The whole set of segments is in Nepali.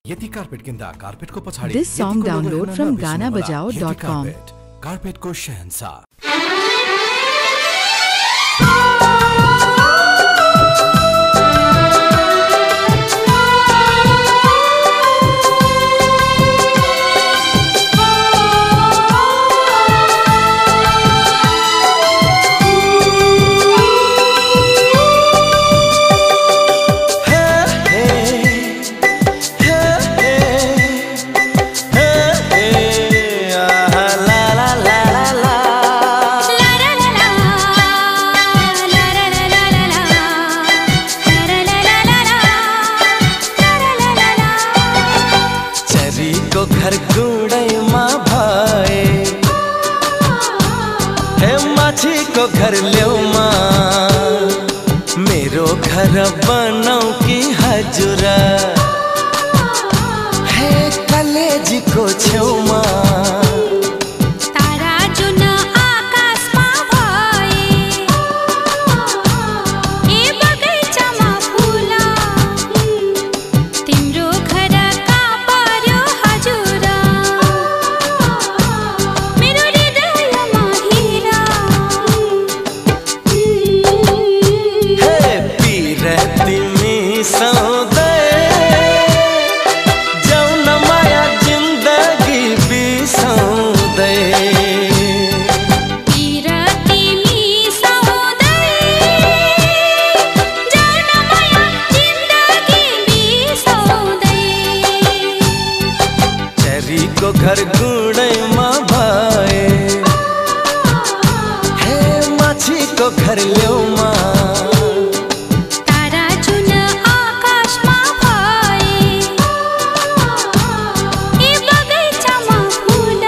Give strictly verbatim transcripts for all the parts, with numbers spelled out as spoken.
यति कार्पेट किन्दा कार्पेटको पछाडी This song download from gana bajao dot com. कार्पेटको शहंशाह। घर गुड़ैमा भए हे माझी को घर ल्याउमा मेरो घर बनाऊ कि हजुरा हे कलेजी को छेउमा तारा जुन आकाशमा भए ए बगैँचामा फुल तिम्रो घरका पर्यो हजुरा मेरो हृदयमा हीरा हे पिरा तिमी सधैँ जाऊ न माया जिन्दगी बिसाउँदै पिरा तिमी सधैँ जाऊ न माया जिन्दगी बिसाउँदै चरीको घर गुडैमा भए हे माछीको घर ल्याउमा तारा जुन आकाशमा भए ए बगैँचामा फुल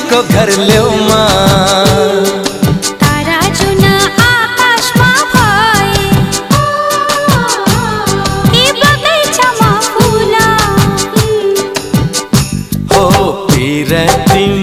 को घर ल्याऊ मा तारा जुन आकाशमा भए यी बगैँचामा फुल हो पिरती